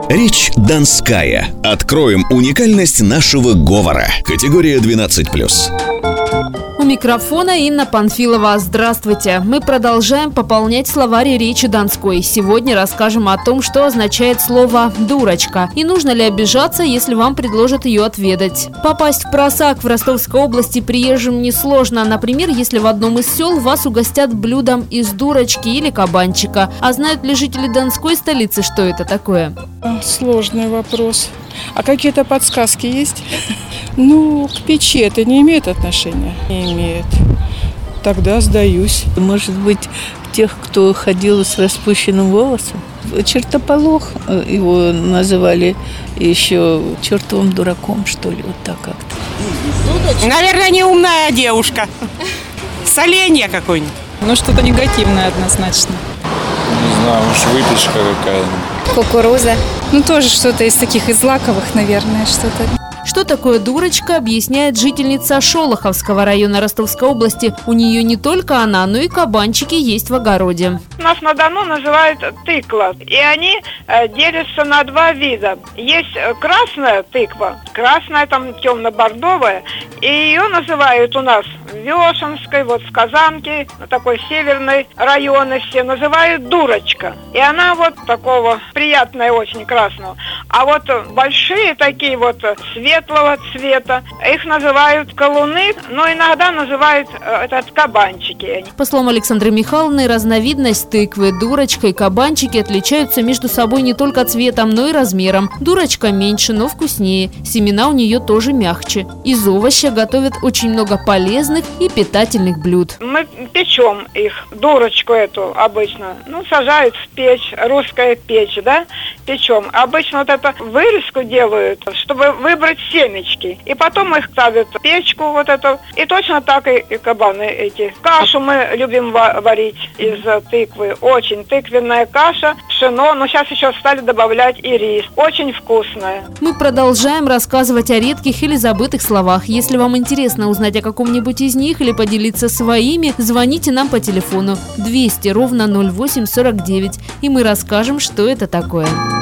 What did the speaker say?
Речь донская. Откроем уникальность нашего говора. Категория 12+. У микрофона Инна Панфилова. Здравствуйте. Мы продолжаем пополнять словарь речи донской. Сегодня расскажем о том, что означает слово «дурочка» и нужно ли обижаться, если вам предложат ее отведать. Попасть в Просак в Ростовской области приезжим несложно. Например, если в одном из сел вас угостят блюдом из дурочки или кабанчика. А знают ли жители Донской столицы, что это такое? Сложный вопрос. А какие-то подсказки есть? К печи это не имеет отношения? Не имеет. Тогда сдаюсь. Может быть, тех, кто ходил с распущенным волосом? Чертополох его называли еще чертовым дураком, что ли, вот так как-то. Наверное, неумная девушка. Соленье какое-нибудь. Что-то негативное однозначно. Не знаю, может, выпечка какая-нибудь. Кукуруза. Тоже что-то из таких, из злаковых, наверное, что-то. Что такое дурочка, объясняет жительница Шолоховского района Ростовской области. У нее не только она, но и кабанчики есть в огороде. У нас на Дону называют тыква, и они делятся на два вида. Есть красная тыква, красная там темно-бордовая, и ее называют у нас в Вешенской, в Казанке, такой северной районы все называют дурочка. И она такого приятная очень красного. А большие такие светлого цвета, их называют колуны, но иногда называют кабанчики. По словам Александры Михайловны, разновидность тыквы, дурочка и кабанчики отличаются между собой не только цветом, но и размером. Дурочка меньше, но вкуснее. Семена у нее тоже мягче. Из овоща готовят очень много полезных и питательных блюд. Мы печем их, дурочку эту обычно. Сажают в печь, русская печь, печем. Обычно эту вырезку делают, чтобы выбрать семечки. И потом их ставят в печку эту. И точно так и кабаны эти. Кашу мы любим варить из тыквы. Очень тыквенная каша, пшено. Но сейчас еще стали добавлять и рис. Очень вкусная. Мы продолжаем рассказывать о редких или забытых словах. Если вам интересно узнать о каком-нибудь из них или поделиться своими, звоните нам по телефону 200 08 49, и мы расскажем, что это такое.